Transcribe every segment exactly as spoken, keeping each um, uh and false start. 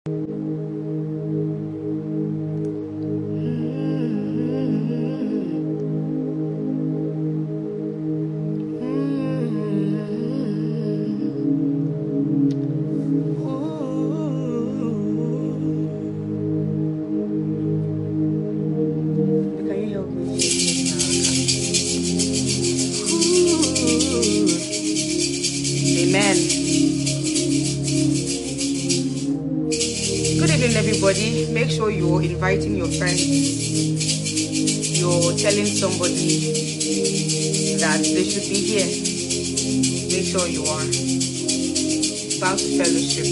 Amen. Good evening, everybody. Make sure you're inviting your friends. You're telling somebody that they should be here. Make sure you are. Bound to fellowship.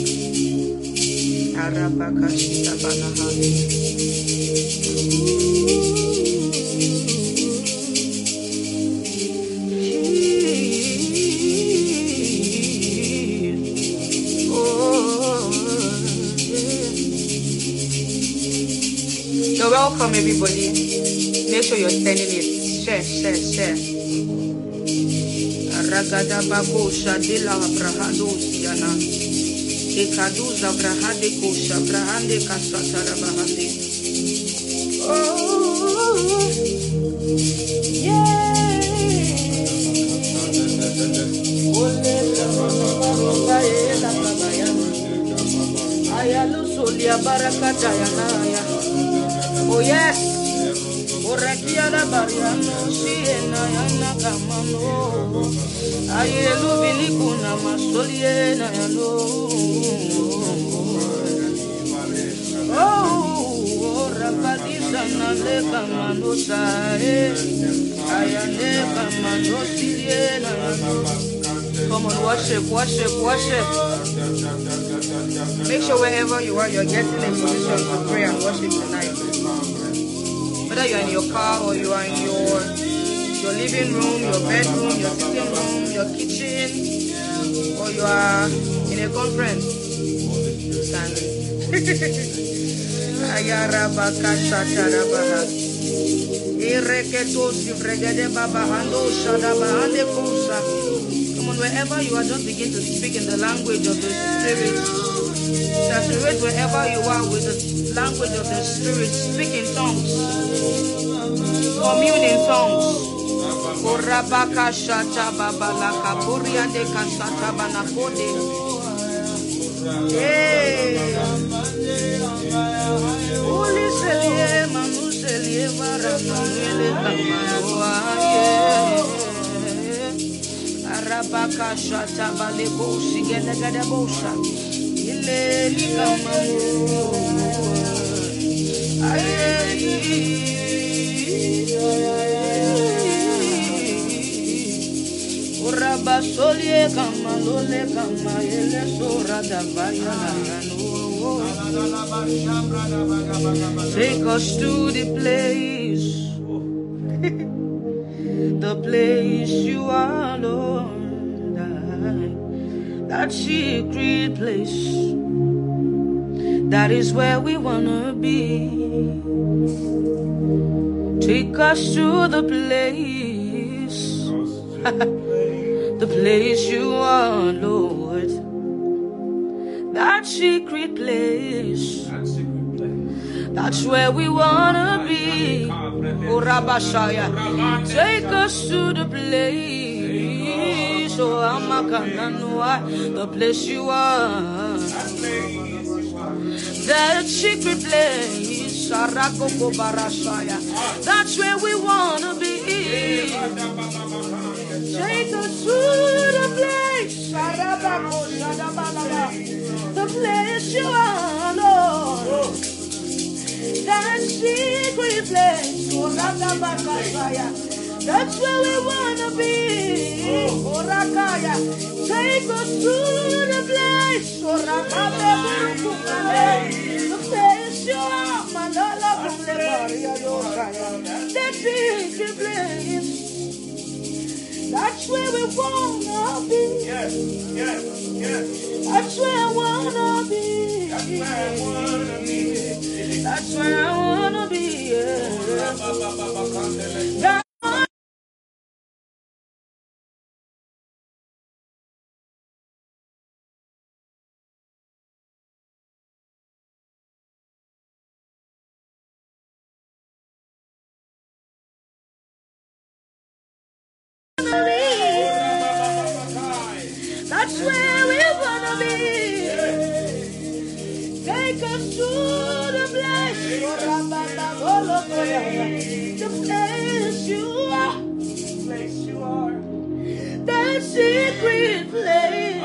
You're welcome, everybody. Make sure you're sending it. Share, share, share. Ragada babo shadila brahado siana. Ekaduza brahade kosha brahande kasatara bahande. Oh, yeah. Ayalu solia barakata yanaya. Oh yes, Orakia la Bariano, Siena, Yana Kamano, Ayelu Vilikuna, Masoliena, oh, Rabadisa, Naleka Manosa, Ayane Kamano, Siena. Come on, worship, worship, worship. Make sure wherever you are, you're getting in position to pray and worship tonight. Whether you're in your car or you are in your your living room, your bedroom, your sitting room, your kitchen, or you are in a conference, stand. Ayarabaka shatarabaha. Ireketo sivregede babahando shadabahande kusa. Come on, wherever you are, just begin to speak in the language of the Spirit. Saturate wherever you are with the language of the Spirit. Speak in tongues. Commune in tongues. Korabaka shata babalaka buria de kasata banakode. Hey. Holy selie manu selie varamele kamanoa. Arabaka shata balebo sigele gadabosha. Ile likamano. Aye. Solie kama lole kama ele sora da take us to the place, the place you are, Lord, that secret place, that is where we wanna be. Take us to the place. The place you are, Lord, that secret place, that's where we wanna be. Oh, Rabashaya, take us to the place, oh, Amakananua, the place you are, that secret place, Sarakoko Barashaya, that's where we wanna be. Take us to the place, the place you are, Lord, that secret place, that's where we wanna be. Take us to the place, the place you are, that secret place. That's where we wanna be. Yes, yes, yes. That's where I wanna be. That's where I wanna be. That's where I wanna be. Yeah. That's where we wanna be. Take us to the place, the place you are, that secret place.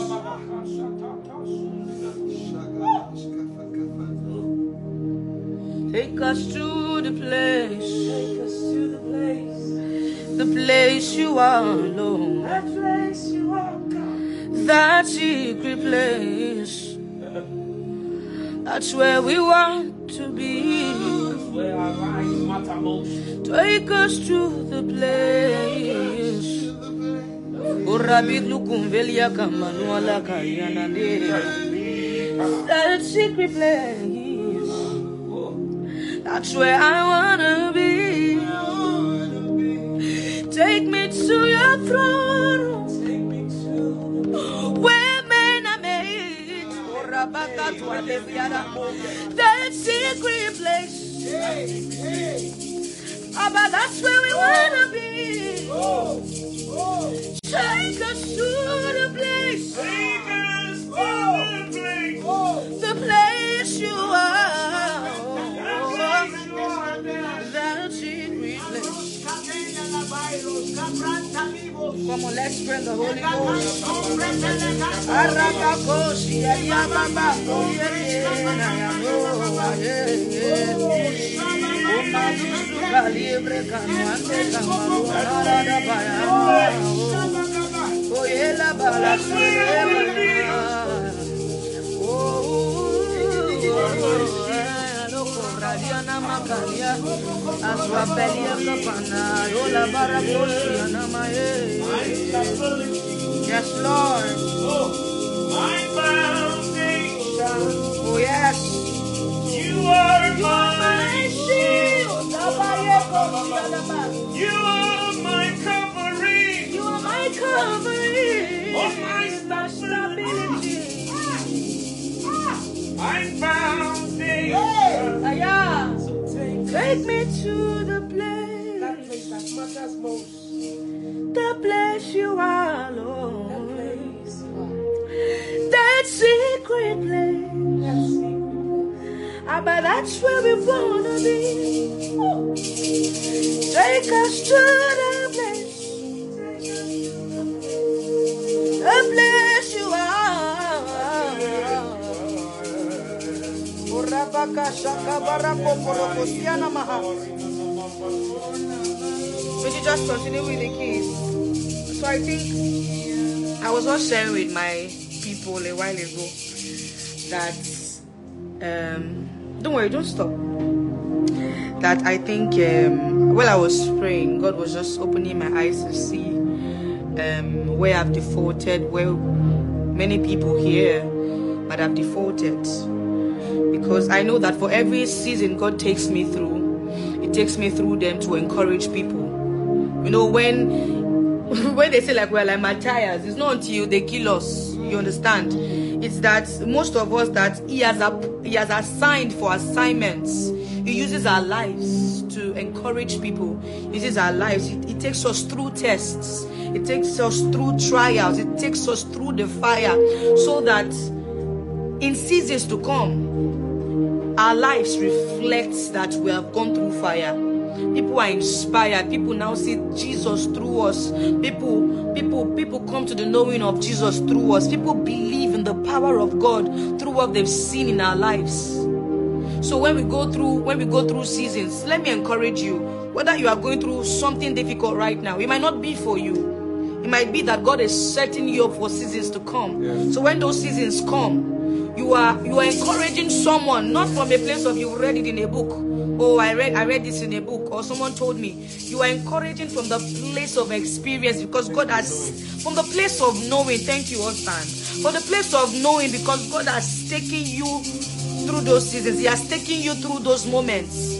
Take us to the place, take us to the place, the place you are alone, that place you are, God. That secret place. That's where we want to be. That's where our lives matter most. Take us to the place. That secret place. That's where I wanna be. Take me to your throne. Take me to where men are made. That secret place. Oh, but that's where we wanna be. Take us to the place. Take us to the place. The place you are. That secret place. Come on, let's pray the Holy Ghost. Yes, Lord. My foundation. Oh, yes. You are my shield. You are my covering. You are my covering. Oh, my stability. My foundation. Yeah. So take, take me to the place. That place that matters most. The place you are, Lord. That place. That secret place. That secret place. Ah, but that's where we wanna be. Oh. Take us to the place. The place you are. Would you just continue with the keys? So I think I was also sharing with my people a while ago that um don't worry, don't stop. That I think um while I was praying, God was just opening my eyes to see um where I've defaulted, where many people here but I've defaulted. Because I know that for every season God takes me through, it takes me through them to encourage people. You know, when when they say like we're like martyrs, it's not until they kill us, you understand? It's that most of us that he has a, he has assigned for assignments, he uses our lives to encourage people. He uses our lives. It, it takes us through tests. It takes us through trials. It takes us through the fire, so that in seasons to come, our lives reflect that we have gone through fire. People are inspired. People now see Jesus through us. People, people, people come to the knowing of Jesus through us. People believe in the power of God through what they've seen in our lives. So when we go through, when we go through seasons, let me encourage you. Whether you are going through something difficult right now, it might not be for you. It might be that God is setting you up for seasons to come. Yes. So when those seasons come, you are you are encouraging someone, not from a place of you've read it in a book. Oh, I read I read this in a book, or someone told me. You are encouraging from the place of experience, because God has, from the place of knowing. Thank you, husband. From the place of knowing, because God has taken you through those seasons. He has taken you through those moments.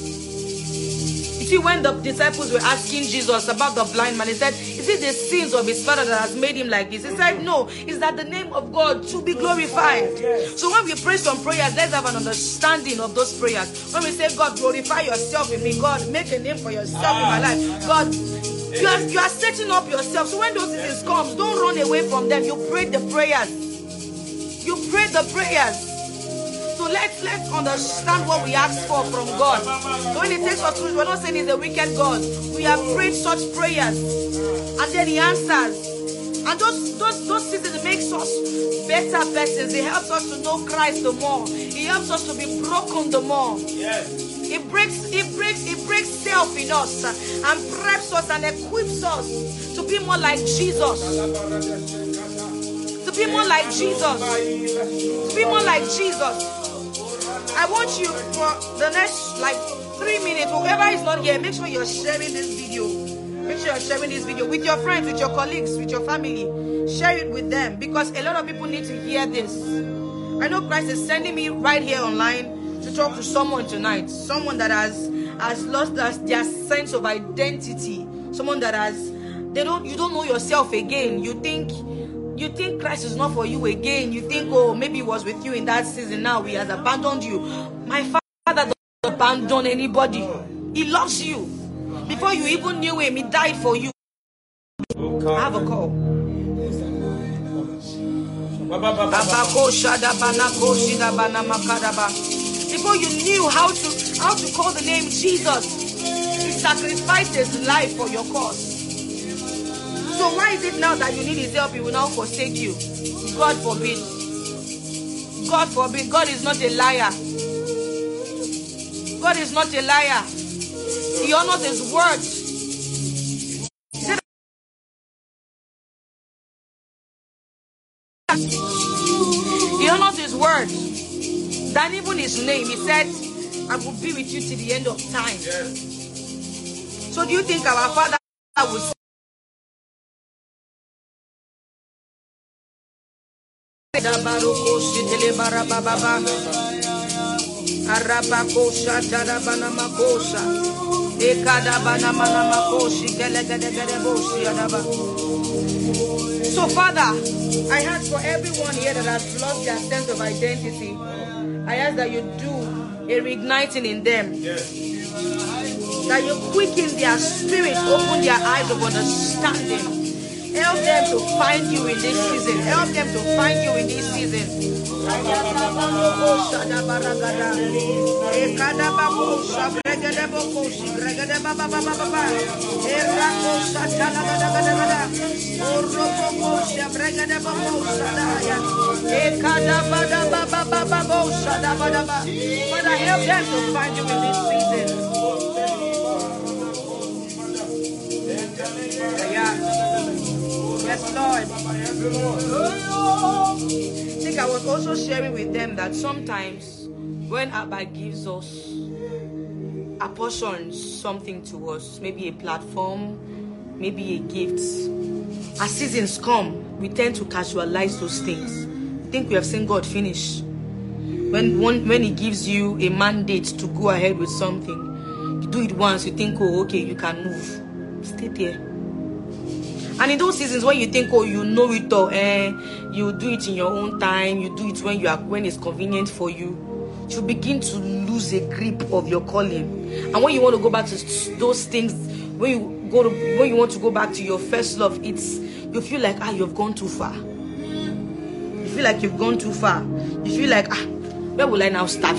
You see, when the disciples were asking Jesus about the blind man, he said, is it the sins of his father that has made him like this? He said, no, it's that the name of God to be glorified. So when we pray some prayers, let's have an understanding of those prayers. When we say, God, glorify yourself in me, God, make a name for yourself in my life, God, You are, you are setting up yourself. So when those seasons come, don't run away from them. You pray the prayers. You pray the prayers. So let's let's understand what we ask for from God. So when it takes us through, we're not saying he's a wicked God. We have prayed such prayers, and then he answers. And those those those seasons makes us better persons. It helps us to know Christ the more. It helps us to be broken the more. Yes. It breaks, it breaks, it breaks self in us and preps us and equips us to be more like Jesus. To be more like Jesus. To be more like Jesus. I want you for the next like three minutes, whoever is not here, make sure you're sharing this video. Make sure you're sharing this video with your friends, with your colleagues, with your family. Share it with them because a lot of people need to hear this. I know Christ is sending me right here online to talk to someone tonight. Someone that has has lost their, their sense of identity. Someone that has they don't you don't know yourself again. You think you think Christ is not for you again. You think, oh, maybe he was with you in that season. Now he has abandoned you. My Father doesn't abandon anybody. He loves you. Before you even knew him, he died for you. I have a call. Before you knew how to how to call the name Jesus, he sacrificed his life for your cause. So why is it now that you need his help, he will now forsake you? God forbid. God forbid. God is not a liar. God is not a liar. He honors his word. He honors his word. Than even his name. He said, I will be with you to the end of time. Yes. So do you think our Father will say so Father, I ask for everyone here that has lost their sense of identity. I ask that you do a reigniting in them. Yes. That you quicken their spirit, open their eyes of understanding. Help them to find you in this season. Help them to find you in this season. Father, help them to find you in this season. Yes, Lord. I think I was also sharing with them that sometimes when Abba gives us, apportions something to us, maybe a platform, maybe a gift, as seasons come, we tend to casualize those things. I think we have seen God finish. When, when, when he gives you a mandate to go ahead with something, you do it once, you think, oh, okay, you can move. Stay there. And in those seasons when you think, oh, you know it all, eh, you do it in your own time, you do it when you are when it's convenient for you, you begin to lose a grip of your calling. And when you want to go back to those things, when you go to when you want to go back to your first love, it's you feel like ah, you've gone too far. You feel like you've gone too far. You feel like ah, where will I now start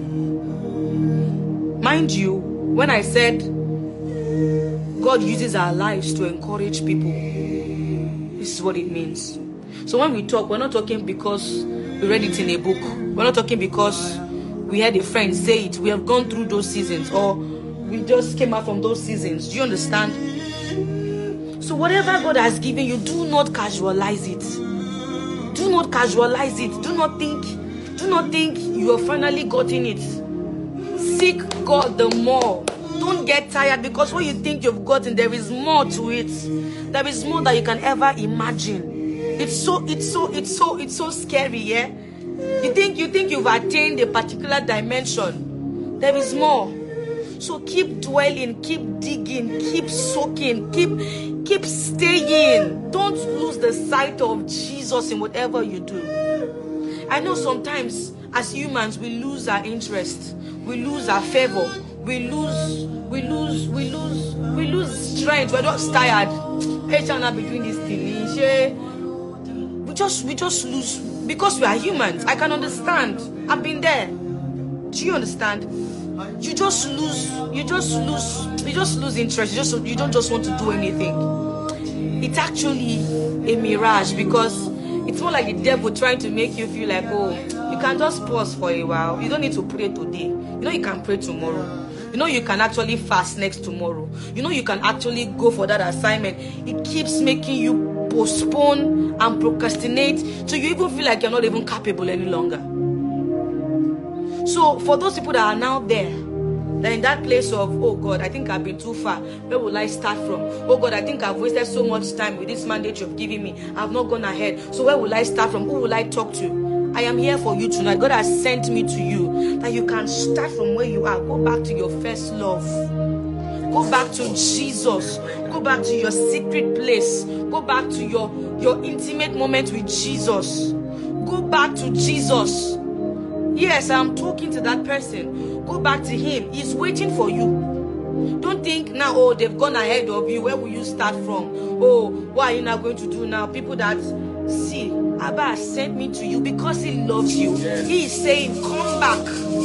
from? Mind you, when I said God uses our lives to encourage people, this is what it means. So when we talk, we're not talking because we read it in a book. We're not talking because we had a friend say it. We have gone through those seasons, or we just came out from those seasons. Do you understand? So whatever God has given you, do not casualize it. Do not casualize it. Do not think, do not think you have finally gotten it. Seek God the more. Don't get tired because what you think you've gotten, there is more to it. There is more that you can ever imagine. It's so, it's so, it's so, it's so scary, yeah? You think, you think you've attained a particular dimension. There is more. So keep dwelling, keep digging, keep soaking, keep, keep staying. Don't lose the sight of Jesus in whatever you do. I know sometimes as humans, we lose our interest, we lose our favor, we lose, we lose, we lose, we lose strength. We're just tired. Hey, China, between this thing, we just, we just lose because we are humans. I can understand. I've been there. Do you understand? You just lose, you just lose, you just lose interest. You just, you don't just want to do anything. It's actually a mirage because it's more like the devil trying to make you feel like, oh, you can just pause for a while. You don't need to pray today. You know you can pray tomorrow. You know you can actually fast next tomorrow. You know you can actually go for that assignment. It keeps making you postpone and procrastinate, so you even feel like you're not even capable any longer. So for those people that are now there, they're in that place of, oh God, I think I've been too far. Where will I start from? Oh God, I think I've wasted so much time with this mandate you've given me. I've not gone ahead. So where will I start from? Who will I talk to? I am here for you tonight. God has sent me to you that you can start from where you are. Go back to your first love. Go back to Jesus. Go back to your secret place. Go back to your, your intimate moment with Jesus. Go back to Jesus. Yes, I'm talking to that person. Go back to him. He's waiting for you. Don't think now, oh, they've gone ahead of you. Where will you start from? Oh, what are you now going to do now? People that see, Abba has sent me to you because he loves you. He is saying, come back.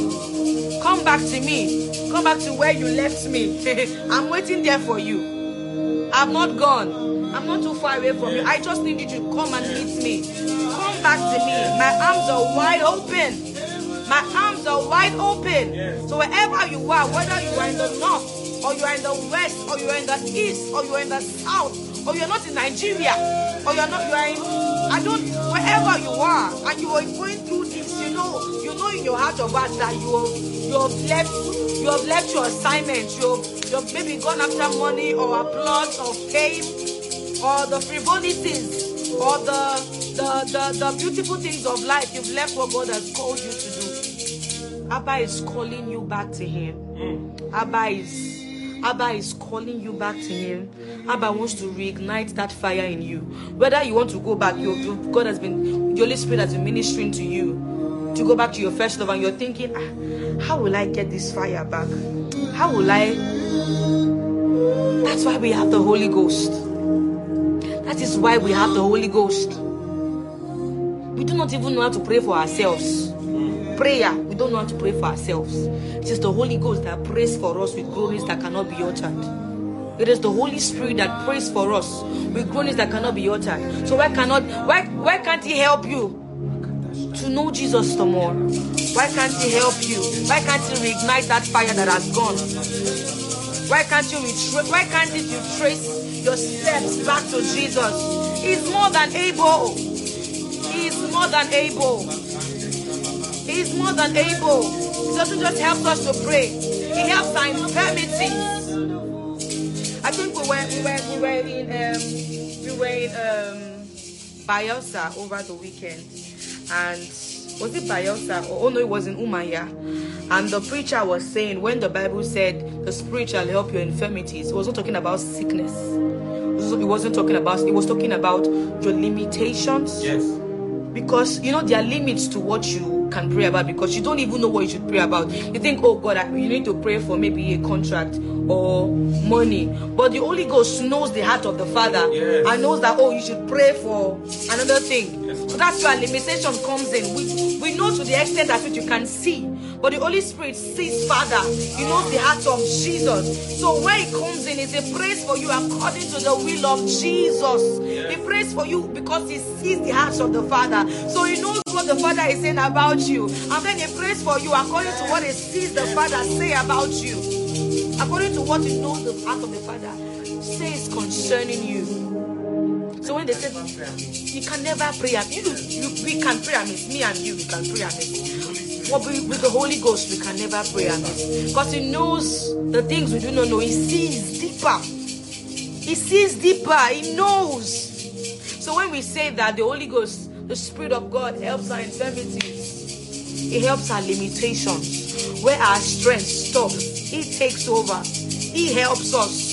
Come back to me. Come back to where you left me. I'm waiting there for you. I'm not gone. I'm not too far away from you. I just need you to come and meet me. Come back to me. My arms are wide open. My arms are wide open. Yes. So wherever you are, whether you are in the north, or you are in the west, or you are in the east, or you are in the south, or you are not in Nigeria, or you are not, you are in, I don't, wherever you are, and you are going through this, you know, you know in your heart of hearts that you have, you have left, you have left your assignment, you have, you have maybe gone after money or applause or fame, or the frivolities, or the, the, the, the beautiful things of life. You've left what God has called you to do. Abba is calling you back to him. Mm. Abba is Abba is calling you back to him. Abba wants to reignite that fire in you. Whether you want to go back, you, you, God has been, the Holy Spirit has been ministering to you to go back to your first love, and you're thinking, ah, how will I get this fire back? How will I? That's why we have the Holy Ghost. That is why we have the Holy Ghost. We do not even know how to pray for ourselves. Prayer, we don't know how to pray for ourselves. It is the Holy Ghost that prays for us with groanings that cannot be uttered. It is the Holy Spirit that prays for us with groanings that cannot be uttered. So why cannot, why, why can't he help you to know Jesus the more? Why can't he help you? Why can't he reignite that fire that has gone? Why can't you retrace? Why can't you trace your steps back to Jesus? He's more than able. He's more than able. He's more than able. He doesn't just help us to pray. He helps our infirmities. I think we were we were we were in um we were in um Bayelsa over the weekend, and was it Bayelsa or oh no, it was in Umaya, and the preacher was saying when the Bible said the Spirit shall help your infirmities, it wasn't talking about sickness. It wasn't talking about. It was talking about your limitations. Yes. Because you know there are limits to what you can pray about, because you don't even know what you should pray about. You think, oh God, you need to pray for maybe a contract or money, but the Holy Ghost knows the heart of the Father. Yes. And knows that, oh, you should pray for another thing. Yes. So that's where limitation comes in. We, we know to the extent that which you can see, but the Holy Spirit sees Father. He knows the heart of Jesus. So where He comes in is He prays for you according to the will of Jesus. Yes. He prays for you because He sees the heart of the Father. So He knows what the Father is saying about you, and then He prays for you according to what He sees the Father say about you, according to what He knows the heart of the Father says concerning you. So when they say you can never pray, you, you we can pray amiss, me and you we can pray amiss. But with the Holy Ghost we can never pray amiss, because He knows the things we do not know. He sees deeper. He sees deeper. He knows. So when we say that the Holy Ghost, the Spirit of God, helps our infirmities, He helps our limitations. Where our strength stops, He takes over. He helps us.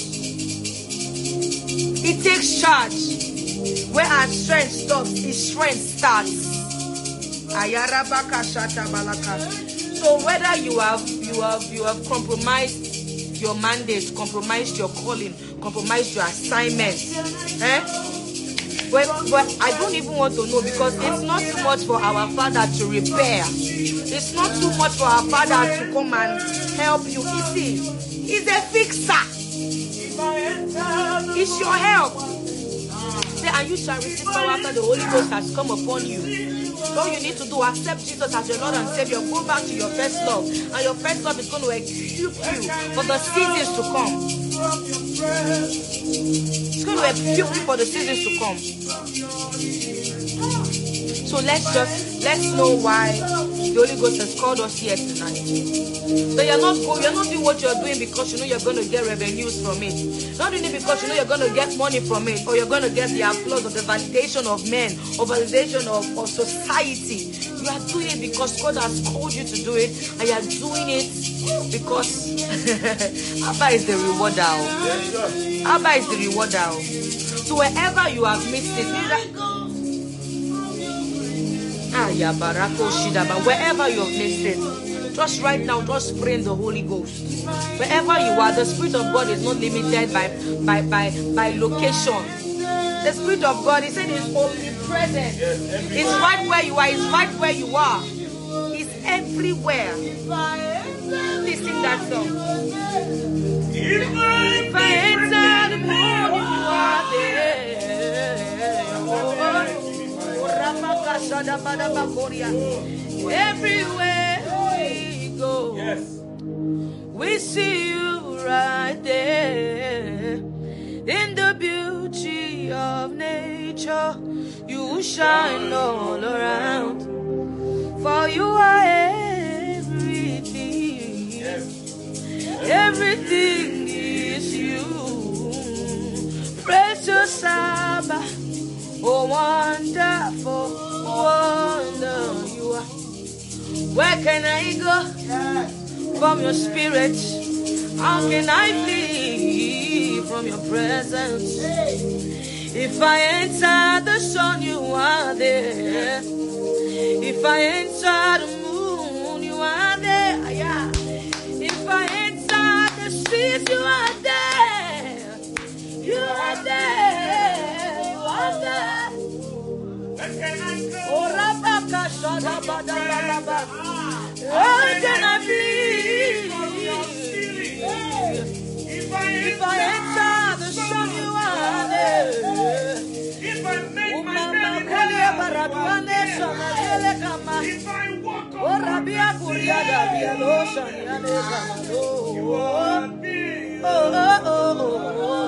He takes charge. Where our strength stops, His strength starts. Ayarabaka shata balaka. So whether you have you have you have compromised your mandate, compromised your calling, compromised your assignment, eh? But, but I don't even want to know, because it's not too much for our Father to repair. It's not too much for our Father to come and help you. You see, He's a fixer. It's your help. Say, and you shall receive power after the Holy Ghost has come upon you. All you need to do, accept Jesus as your Lord and Savior. Go back to your first love, and your first love is going to equip you for the seasons to come. It's going to equip you for the seasons to come. So let's just let's know why the Holy Ghost has called us here tonight. So you're not going, you're not doing what you're doing because you know you're going to get revenues from it. Not doing it because you know you're going to get money from it, or you're going to get the applause or the validation of men, or validation of, of society. You are doing it because God has called you to do it, and you are doing it because Abba is the rewarder. Abba is the rewarder. So wherever you have missed it, wherever you have missed it, just right now, just pray in the Holy Ghost. Wherever you are, the Spirit of God is not limited by by by, by location. The Spirit of God, He said, is omnipresent. It's right where you are. It's right where you are. It's everywhere. Please sing that song. If I enter the moon, you are there. Everywhere we go, yes, we see you right there. In the beauty of nature, you shine all around. For you are everything. Yes. Everything is you. Precious Abba, oh wonderful wonder you are. Where can I go from your spirit? How can I flee from your presence? If I enter the sun, you are there. If I enter the moon, you are there. If I enter the seas, you are there. You are there. You are there. Where can I go? Oh, Rabaka, Shadabada, where can I flee? If I enter the sun, you are there. If I make my belly heavy, if I walk on you are me. Oh, oh, oh, oh.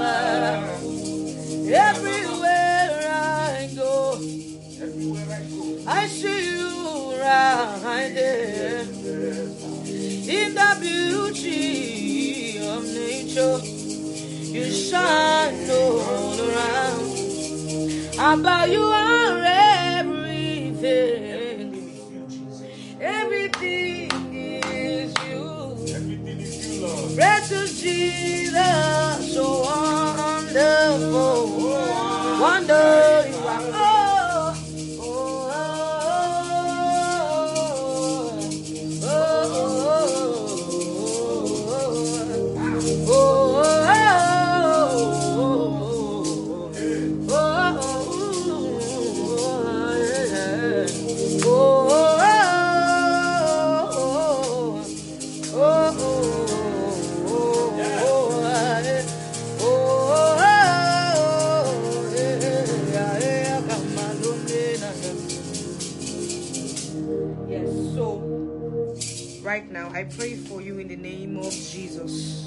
Everywhere I go, everywhere I go, I see you right there. In the beauty of nature, you shine all around. Abba, you are everything. Everything is you. Everything is you, Lord. Precious Jesus, so wonderful. Wonder you are. Oh, oh, oh, oh, oh, oh, right now, I pray for you in the name of Jesus,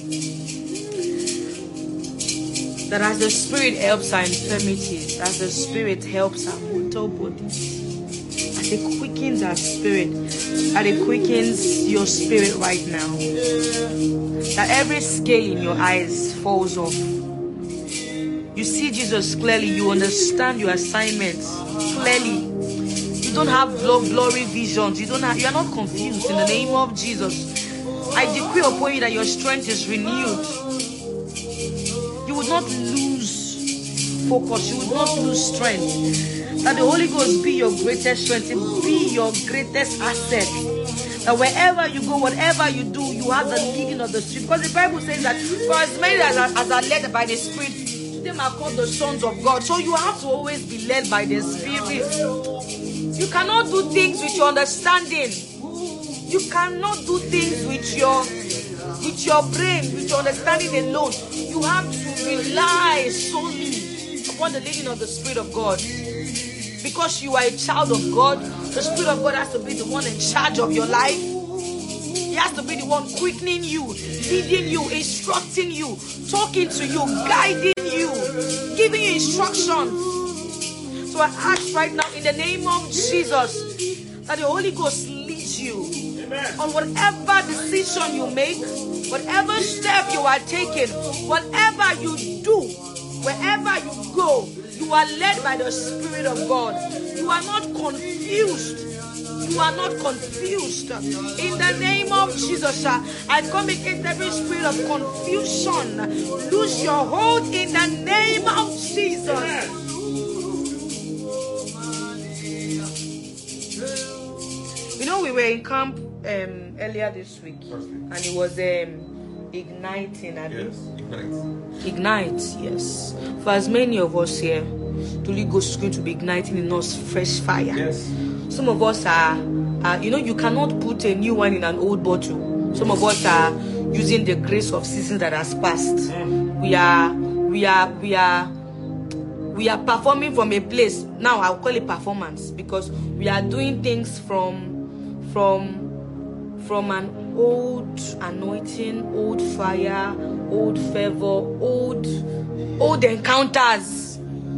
that as the Spirit helps our infirmities, as the Spirit helps our mortal bodies, as it quickens our spirit, as it quickens your spirit right now, that every scale in your eyes falls off. You see Jesus clearly. You understand your assignments clearly. You don't have blurry visions. You don't have, you are not confused in the name of Jesus. I decree upon you that your strength is renewed. You would not lose focus. You would not lose strength. That the Holy Ghost be your greatest strength, be your greatest asset. That wherever you go, whatever you do, you have the leading of the Spirit. Because the Bible says that for as many as are, as are led by the Spirit, them are called the sons of God. So you have to always be led by the Spirit. You cannot do things with your understanding. You cannot do things with your with your brain, with your understanding alone. You have to rely solely upon the leading of the Spirit of God. Because you are a child of God, the Spirit of God has to be the one in charge of your life. He has to be the one quickening you, leading you, instructing you, talking to you, guiding you, giving you instructions. So I ask right now in the name of Jesus that the Holy Ghost leads you. Amen. On whatever decision you make, whatever step you are taking, whatever you do, wherever you go, you are led by the Spirit of God. You are not confused. You are not confused. In the name of Jesus, I come against every spirit of confusion. Lose your hold in the name of Jesus. You know, we were in camp um, earlier this week, and it was um, igniting. I yes, ignite. Ignite, yes. For as many of us here, the Holy Ghost is going to be igniting in us fresh fire. Yes. Some of us are, are, you know, you cannot put a new wine in an old bottle. Some of us are using the grace of seasons that has passed. Mm. We are, we are, we are, we are performing from a place. Now I'll call it performance because we are doing things from, from, from an old anointing, old fire, old fervor, old, old encounters.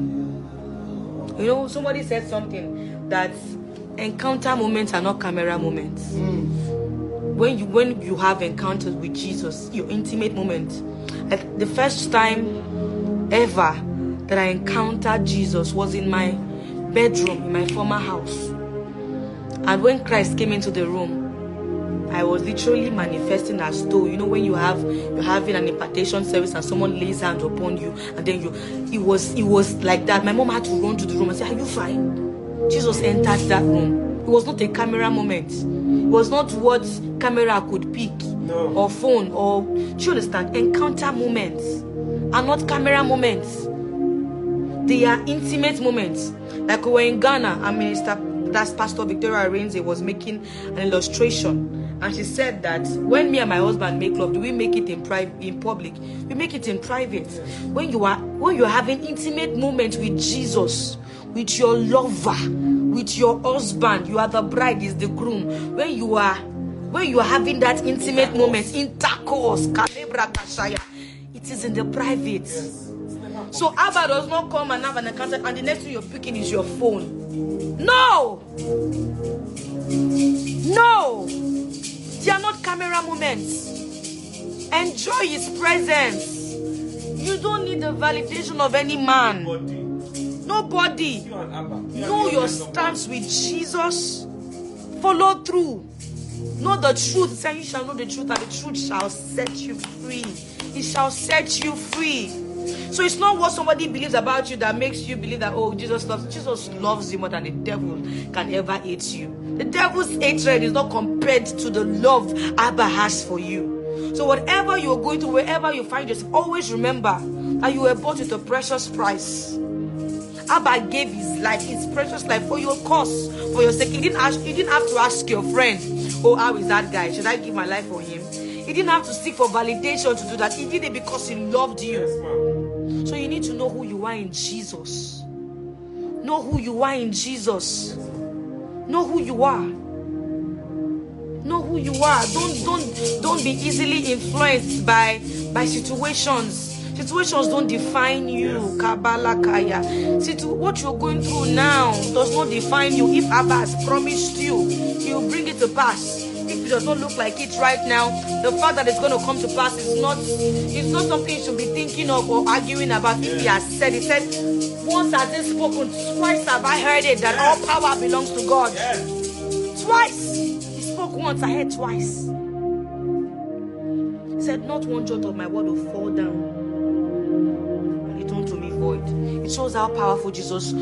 You know, somebody said something that encounter moments are not camera moments. Mm. When you when you have encounters with Jesus, your intimate moment. Like the first time ever that I encountered Jesus was in my bedroom in my former house. And when Christ came into the room, I was literally manifesting as though, you know, when you have you're having an impartation service and someone lays hands upon you, and then you it was it was like that. My mom had to run to the room and say, "Are you fine?" Jesus entered that room. It was not a camera moment. It was not what camera could pick, no. Or phone, or do you understand? Encounter moments are not camera moments. They are intimate moments. Like we were in Ghana, and Minister, that's Pastor Victoria Arenze was making an illustration, and she said that when me and my husband make love, do we make it in private, in public? We make it in private. When you are when you are having intimate moments with Jesus, with your lover, with your husband, you are the bride, is the groom. When you are when you are having that intimate moment, intercourse, it is in the private. So Abba does not come and have an encounter and the next thing you're picking is your phone. No! No! They are not camera moments. Enjoy his presence. You don't need the validation of any man. Nobody. Know your stance with Jesus. Follow through. Know the truth. Say you shall know the truth, and the truth shall set you free. It shall set you free. So it's not what somebody believes about you that makes you believe that, oh, Jesus loves Jesus loves you more than the devil can ever hate you. The devil's hatred is not compared to the love Abba has for you. So whatever you're going to, wherever you find yourself, always remember that you were bought with a precious price. Abba gave his life, his precious life, for your cause, for your sake. He didn't ask, he didn't have to ask your friend, oh, how is that guy? Should I give my life for him? He didn't have to seek for validation to do that. He did it because he loved you. Yes, so you need to know who you are in Jesus. Know who you are in Jesus. Know who you are. Know who you are. Don't don't don't be easily influenced by by situations. Situations don't define you. Kabbalah Kaya. Situ- what you're going through now does not define you. If Abba has promised you, he will bring it to pass. If it does not look like it right now, the fact that it's going to come to pass is not it's not something you should be thinking of or arguing about. If he has said, he said, once has he spoken, twice have I heard it, that all power belongs to God. Twice. He spoke once, I heard twice. He said, not one jot of my word will fall down. It won't to me void. It shows how powerful Jesus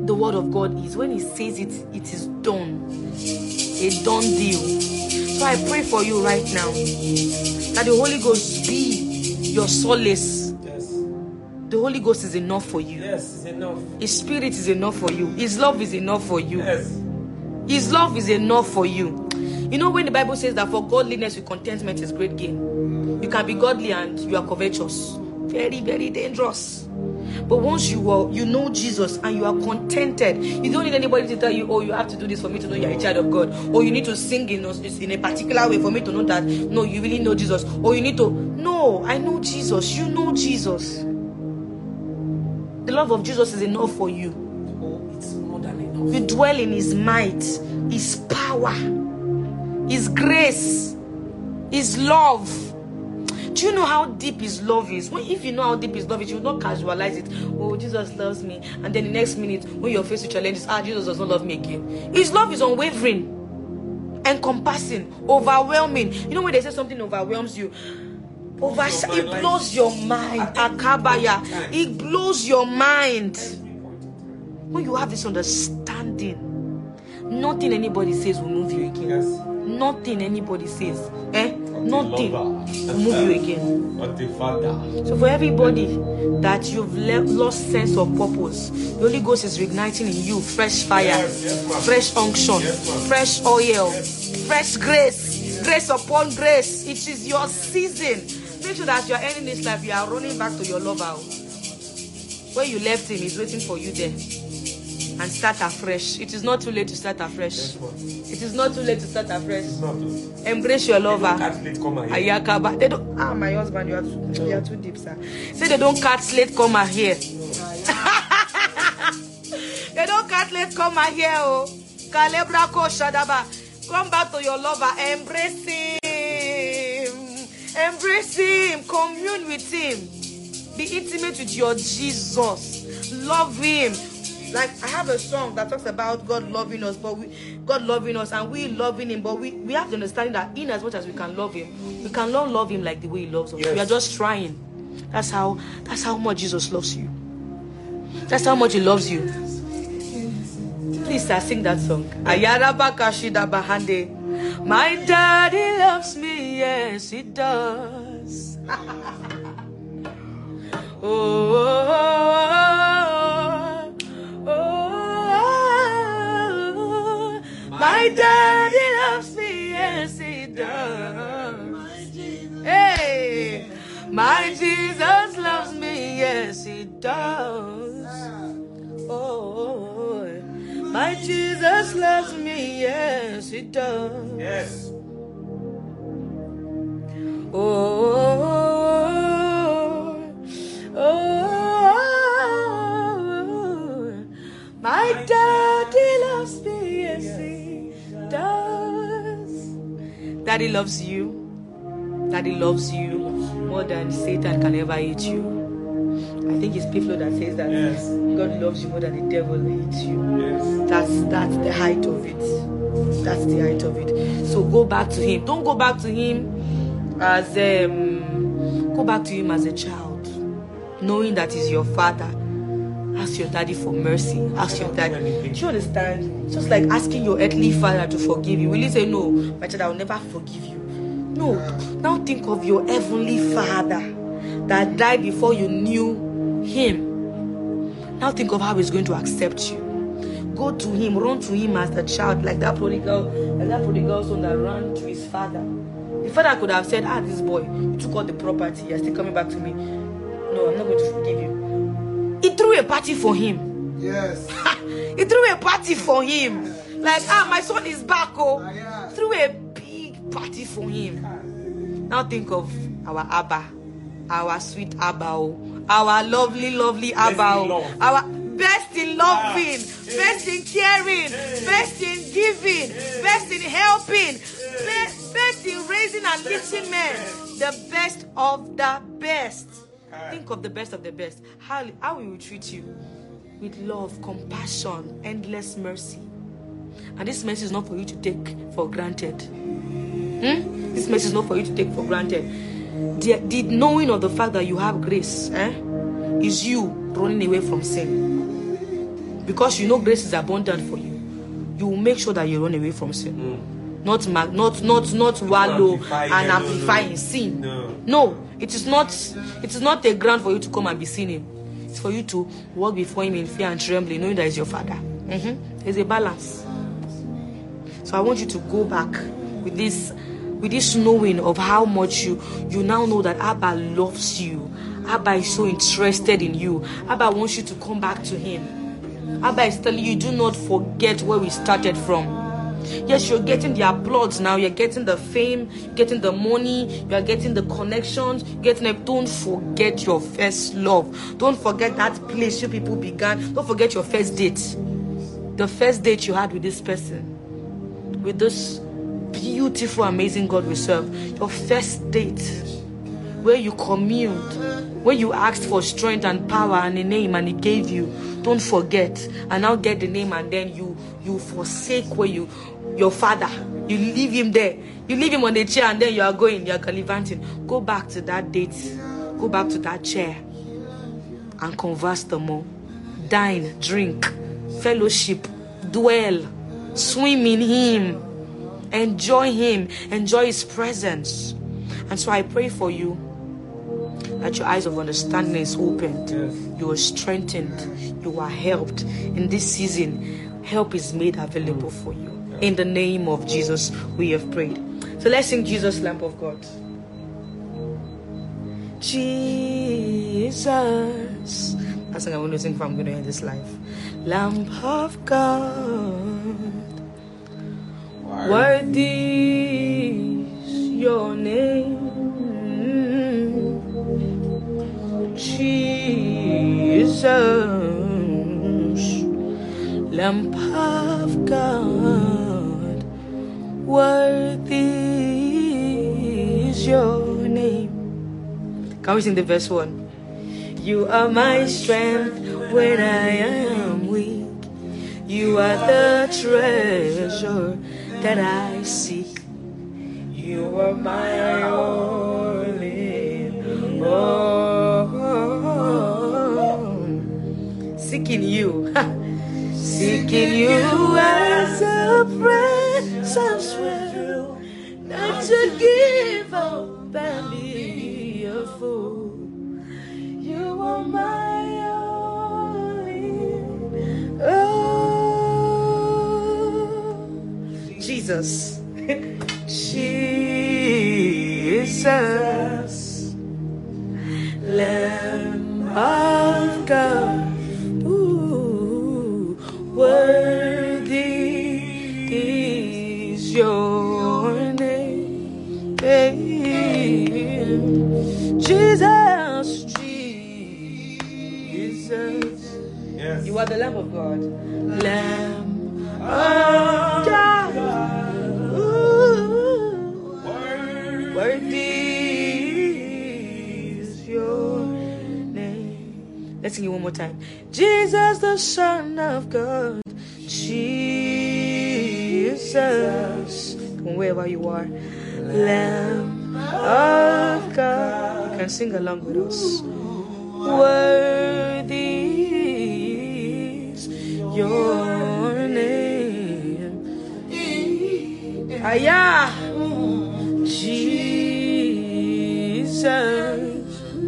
the word of God is. When he says it, it is done. A done deal. So I pray for you right now that the Holy Ghost be your solace. Yes. The Holy Ghost is enough for you. Yes, it's enough. His spirit is enough for you. His love is enough for you. Yes. His love is enough for you. You know, when the Bible says that for godliness with contentment is great gain. You can be godly and you are covetous. Very, very dangerous. But once you are, you know Jesus and you are contented, you don't need anybody to tell you, oh, you have to do this for me to know you're a child of God, or you need to sing in a, in a particular way for me to know that, no, you really know Jesus, or you need to, no, I know Jesus, you know Jesus. The love of Jesus is enough for you. Oh, it's more than enough. You dwell in his might, his power, his grace, his love. Do you know how deep his love is? When, if you know how deep his love is, you will not casualize it. Oh, Jesus loves me. And then the next minute, when you're faced with challenges, ah, Jesus does not love me again. His love is unwavering, encompassing, overwhelming. You know when they say something overwhelms you? Over, it blows your mind. Akabaya. It blows your mind. When you have this understanding, nothing anybody says will move you again. Yes. Nothing anybody says, eh? Nothing will move you again. What the Father. So for everybody that you've le- lost sense of purpose, the Holy Ghost is reigniting in you fresh fire, Yes, yes, fresh unction, yes, fresh oil, yes. fresh grace, grace upon grace. It is your season. Make sure that you are ending this life. You are running back to your lover. Where you left him, he's waiting for you there. And start afresh. It is not too late to start afresh. It is not too late to start afresh. Embrace your lover. Ayakaba. They don't. Ah, my husband, you are too, you are too deep, sir. Say they don't cut slate comma here. They don't cut slate comma here. Oh, Kalebra ko Shadaba. Come back to your lover. Embrace him. Embrace him. Commune with him. Be intimate with your Jesus. Love him. Like I have a song that talks about God loving us, but we, God loving us and we loving him, but we, we have to understand that in as much as we can love him, we cannot love him like the way he loves us. Yes. We are just trying. That's how that's how much Jesus loves you. That's how much he loves you. Please sir, sing that song. Ayaraba Kashida Bahande. My daddy loves me, yes he does. oh, oh, oh, oh, my daddy loves me, yes he does. Hey, my Jesus loves me, yes he does. Oh, my Jesus loves me, yes he does. Yes. Oh, oh, my daddy loves me, yes he does. Daddy loves you. Daddy loves you more than Satan can ever hate you. I think it's Piflo that says that. Yes. God loves you more than the devil hates you. Yes. That's that's the height of it. That's the height of it. So go back to him. Don't go back to him as um go back to him as a child, knowing that he's your father. Ask your daddy for mercy. Ask your daddy. Do you understand? Just like asking your earthly father to forgive you. Will you say, no, my child, I will never forgive you? No. Now think of your heavenly father that died before you knew him. Now think of how he's going to accept you. Go to him, run to him as a child, like that prodigal, like that prodigal son that ran to his father. The father could have said, ah, this boy, you took all the property, you're still coming back to me. No, I'm not going to forgive you. He threw a party for him. Yes. He threw a party for him. Like, ah, my son is back, oh. Ah, yeah. Threw a big party for him. Now think of our Abba, our sweet Abba, oh. Our lovely, lovely Abba, oh. Our best in loving, best in caring, best in giving, best in helping, best, best in raising and lifting men. The best of the best. Think of the best of the best. How, how we will treat you with love, compassion, endless mercy. And this mercy is not for you to take for granted. Hmm? This mercy is not for you to take for granted. The, the knowing of the fact that you have grace, eh, is you running away from sin. because you know grace is abundant for you, you will make sure that you run away from sin. Mm. Not mag- not not not wallow amplify, and yeah, amplify no, no. in sin. No. no, it is not it is not a ground for you to come and be sinning. It's for you to walk before him in fear and trembling, knowing that he's your father. Mm-hmm. There's a balance. So I want you to go back with this with this knowing of how much you you now know that Abba loves you. Abba is so interested in you. Abba wants you to come back to him. Abba is telling you, do not forget where we started from. Yes, you're getting the applause now, you're getting the fame, getting the money, you're getting the connections, getting it. Don't forget your first love. Don't forget that place you people began. Don't forget your first date. The first date you had with this person, with this beautiful, amazing God we serve. Your first date, where you communed, where you asked for strength and power and a name and he gave you. Don't forget. And now get the name, and then you you forsake where you your father. You leave him there. You leave him on the chair, and then you are going, you are gallivanting. Go back to that date. Go back to that chair and converse the more. Dine, drink, fellowship, dwell, swim in him, enjoy him, enjoy his presence. And so I pray for you that your eyes of understanding is opened. Yes. You are strengthened. You are helped. In this season, help is made available for you. In the name of Jesus, we have prayed. So let's sing Jesus, Lamb of God. Jesus. That's what I want to sing for. I'm going to end this life. Lamb of God, worthy is your name. Jesus, Lamb of God, worthy is your name. Can we sing the verse one? You are my strength when I am weak. You are the treasure that I seek. You are my only all. Seeking you, seeking you as a presence will, not to give up and be a fool. You are my only oh. Jesus, Jesus, Lamb of God. Worthy is your name, Jesus, Jesus. Yes. You are the Lamb of God, Lamb of God. Ooh. Worthy is your name. Let's sing it one more time. Jesus, the Son of God. Jesus, wherever you are, Lamb of God. You can sing along with us. Worthy is your name. Ayah, Jesus,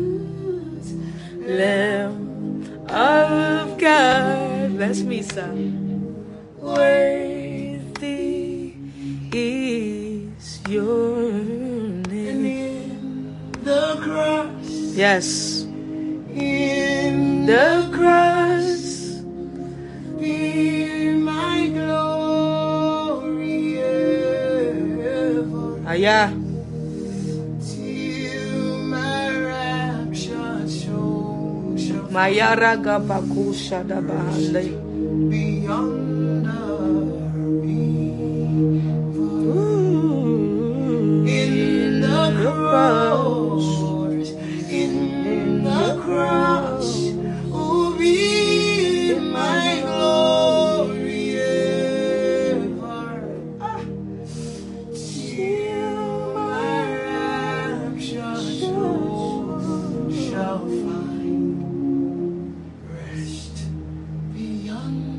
Lamb of God. Bless me, son. Worthy is your name. In the cross. Yes. In the cross. Be my glory ever. Ayah. Till my rapture show. Mayara gabakusha da bahale. Beyond. Cross, in the cross, will be my glory ever. Till my rapture shall find rest beyond.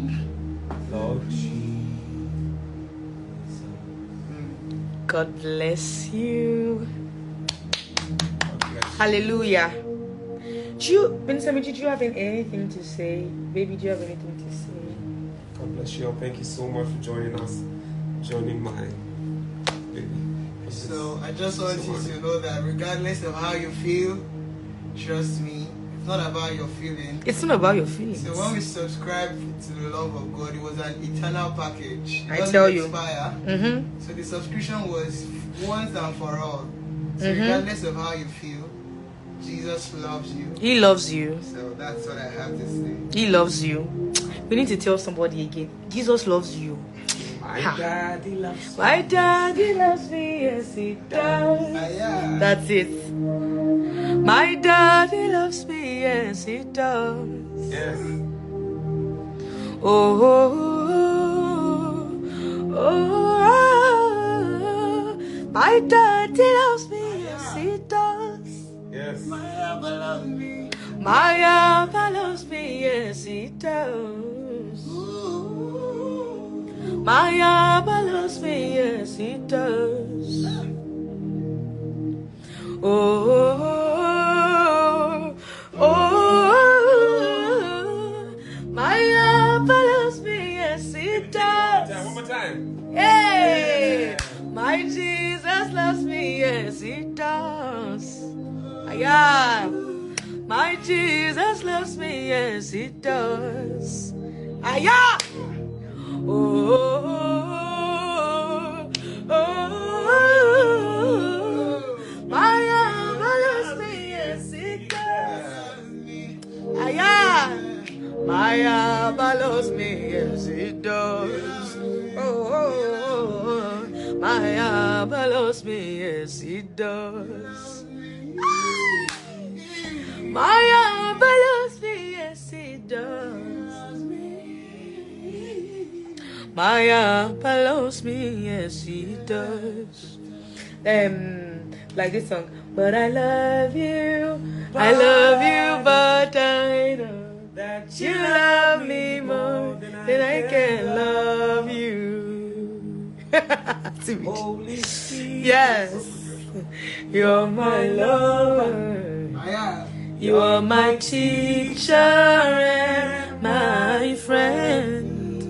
God bless you. God bless you. Hallelujah. Do you, Minister Michi, do you have anything to say? Baby, do you have anything to say? God bless you. Thank you so much for joining us. Joining my baby. So I just want you to know that regardless of how you feel, trust me, it's not about your feelings. It's not about your feelings. So when we subscribe to the love of God, it was an eternal package. It I doesn't tell you. expire. Mm-hmm. So the subscription was once and for all. So Mhm. regardless of how you feel, Jesus loves you. He loves you. So that's what I have to say. He loves you. We need to tell somebody again. Jesus loves you. My Ha. daddy loves me. My daddy loves me, yes he does. Ah, yeah. That's it. My daddy loves me, yes he does. Yes. Oh, oh, oh, oh, my daddy loves me, yes he does. Yes. My Abba loves me. My Abba loves me, yes he does. Ooh. My Abba loves me, yes he does. Oh, oh, oh, oh, my Abba loves me, yes he does. One more time. Hey, my Jesus loves me, yes he does. Yeah, my Jesus loves me, yes he does. Yeah. Oh, oh, oh, oh, my Abba loves me, yes he does. Yeah, my Abba loves me, yes he does. Oh, oh, oh, my Abba loves me, yes he does. My Abba loves me, yes he does. My Abba loves me, yes he does. Um, like this song. But I love you, I love you, but I know that you love me more than I can love you. Holy Spirit. Yes, you're my lover. Ah, yeah. You are my teacher and my friend.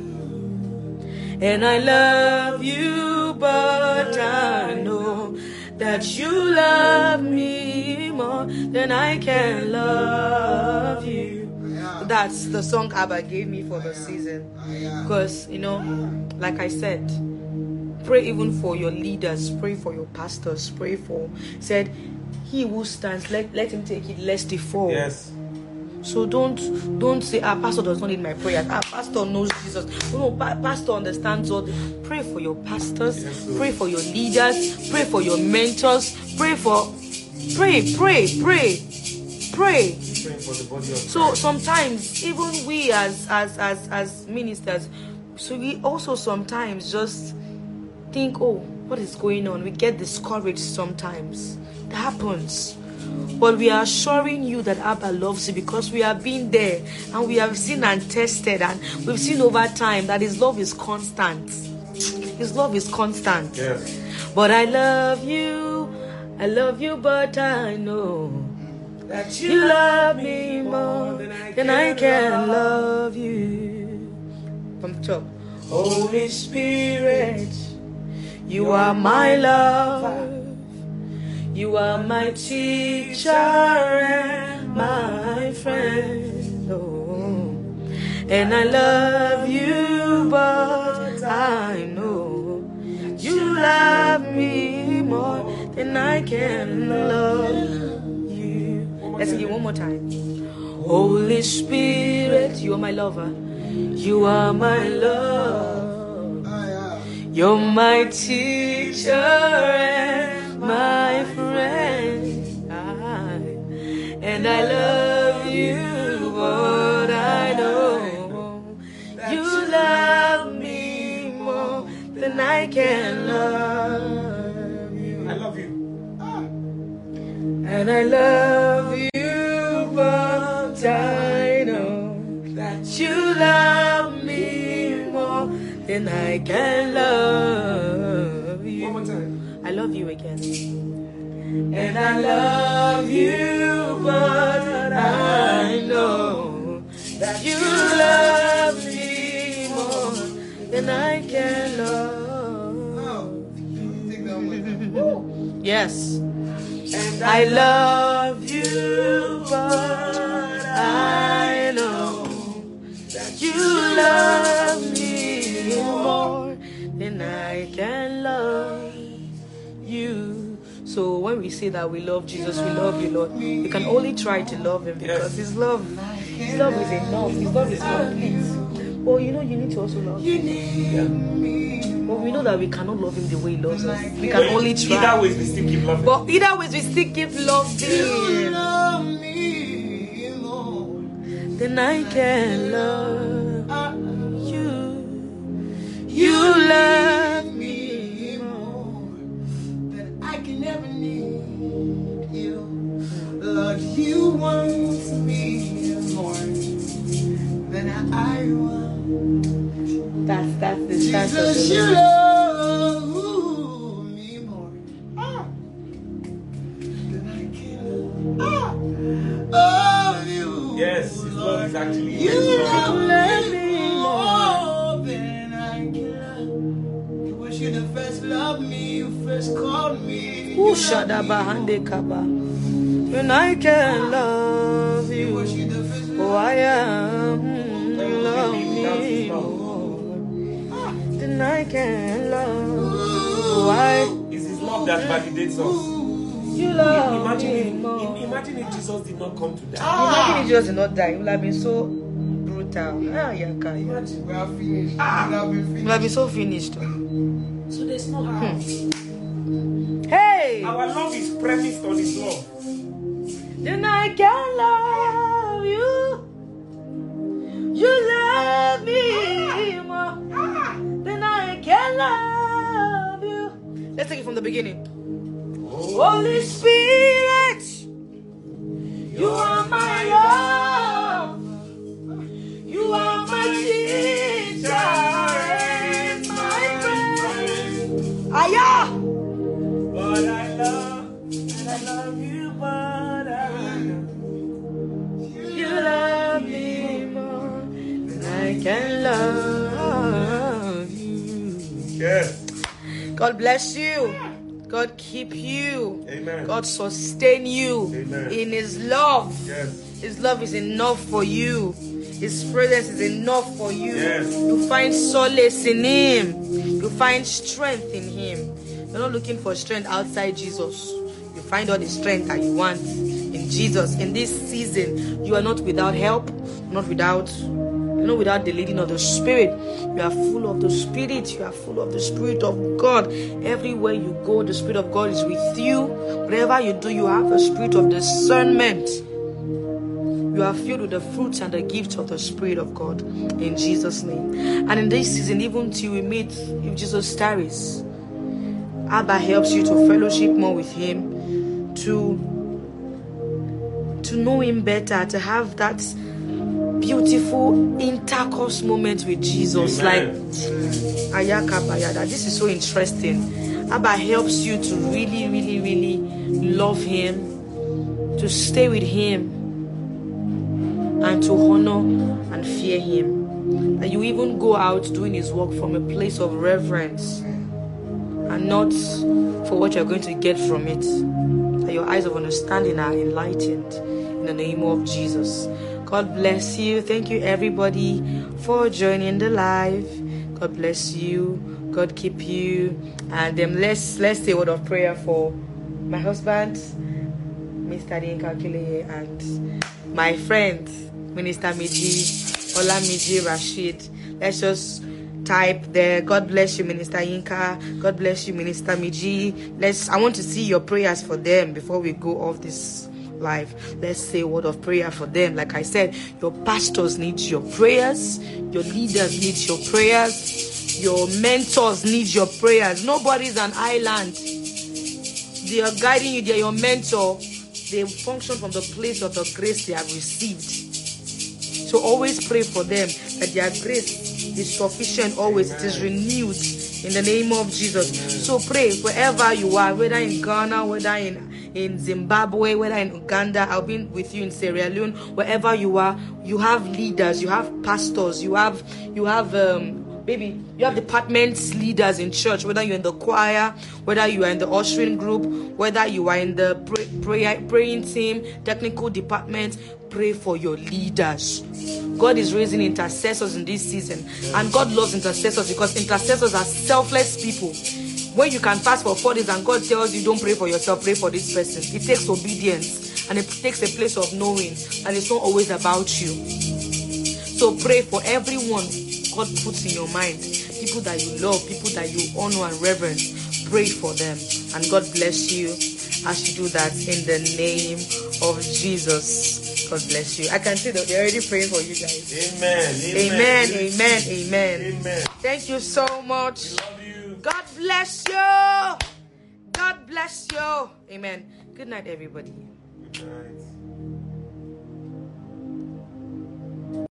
And I love you, but I know that you love me more than I can love you. That's the song Abba gave me for the season. Because, you know, like I said, pray even for your leaders, pray for your pastors, pray for, said, he who stands, let, let him take it lest he fall. Yes. So don't don't say, ah, pastor does not need my prayers. Ah, pastor knows Jesus. No, no, pa- pastor understands all. Pray for your pastors. Yes, Lord. Pray for your leaders. Pray for your mentors. Pray for, pray, pray, pray, pray. Praying for the body of So Christ. sometimes even we as as as as ministers, so we also sometimes just think, oh, what is going on? We get discouraged sometimes. It happens. But we are assuring you that Abba loves you because we have been there and we have seen and tested and we've seen over time that his love is constant. His love is constant. Yes. But I love you, I love you, but I know That you love me more than I can love you. From the top. Holy Spirit, you are my love. You are my teacher and my friend. Oh, and I love you, but I know you love me more than I can love you. Let's sing it one more time. Holy Spirit, you are my lover. You are my love. Ah, yeah. You're my teacher and my friend. I, and I love you, but I know you love me more than I can love you. I love you. And I love you, but I know that you love me more than I can love you. One more time. love you again. And I love you, but I know that you love me more than I can love. Yes. And I love you, but I know that you love me more than I can love you. So when we say that we love Jesus, we love you, Lord, we can only try to love him because his love, his love is enough. His love is complete. Well, you know, you need to also love him. Yeah. But we know that we cannot love him the way he loves us. We can only try. Either ways, we still keep loving. But either ways, we still keep loving. You love me more Then I can love you. You love me more than I can ever need you. Lord, you want me more than I want. That's that's the stance of Jesus, the you Lord. love me more ah. than I can ah. Oh, you. Yes, his love is actually You love love me me more than I can. You wish you the first loved me, you first called me. Who shut up behind the cover? When I can love You wish you, you the first oh I am love me That's more. love. Then I can love. Why? It's his love that validates us. You love Imagine me if, more. imagine if Jesus did not come to die. Imagine if Jesus did not die. It would have been so brutal. Ah, yeah, okay. Imagine. We are finished. We have been It would finished. have been so finished. So there's no how. Hey! Our love is premised on his love. Then I can love you. You love me more. Then I can love you. Let's take it from the beginning. Holy Spirit, you are my love. You are my teacher and my friend. Aya! But I love, and I love you, but I love You love me more than I can love you. Yes. God bless you. God keep you. Amen. God sustain you Amen. in his love. Yes. His love is enough for you. His presence is enough for you. Yes. You find solace in him. You find strength in him. You're not looking for strength outside Jesus. You find all the strength that you want in Jesus. In this season, you are not without help, not without, you know, without the leading of the Spirit. You are full of the Spirit. You are full of the Spirit of God. Everywhere you go, the Spirit of God is with you. Whatever you do, you have a spirit of discernment. You are filled with the fruits and the gifts of the Spirit of God in Jesus' name. And in this season, even till we meet, if Jesus tarries, Abba helps you to fellowship more with him, to to know him better, to have that beautiful intercourse moment with Jesus. Amen. Like Ayaka Bayada. This is so interesting. Abba helps you to really, really, really love him, to stay with him, and to honor and fear him. And you even go out doing his work from a place of reverence and not for what you're going to get from it. That your eyes of understanding are enlightened in the name of Jesus. God bless you. Thank you everybody for joining the live. God bless you. God keep you. And um, let's let's say a word of prayer for my husband, Mister Dinkakile, and my friend, Minister Miji, Olamiji Rashid. Let's just type there. God bless you, Minister Yinka. God bless you, Minister Miji. Let's. I want to see your prayers for them before we go off this live. Let's say a word of prayer for them. Like I said, your pastors need your prayers. Your leaders need your prayers. Your mentors need your prayers. Nobody's an island. They are guiding you. They are your mentor. They function from the place of the grace they have received. So always pray for them that their grace is sufficient always. It is renewed in the name of Jesus. So pray wherever you are, whether in Ghana, whether in in Zimbabwe, whether in Uganda. I'll be with you in Sierra Leone. Wherever you are, you have leaders, you have pastors, you have you have um Baby, you have departments leaders in church, whether you're in the choir, whether you are in the ushering group, whether you are in the pray, prayer, praying team, technical department. Pray for your leaders. God is raising intercessors in this season, and God loves intercessors because intercessors are selfless people. When you can fast for four days and God tells you don't pray for yourself, pray for this person, it takes obedience and it takes a place of knowing, and it's not always about you. So pray for everyone God puts in your mind, people that you love, people that you honor and reverence. Pray for them, and God bless you as you do that in the name of Jesus. God bless you. I can see that they're already praying for you guys. Amen. Amen. Amen. Amen. Amen. Thank you so much. We love you. God bless you. God bless you. Amen. Good night, everybody. Good night.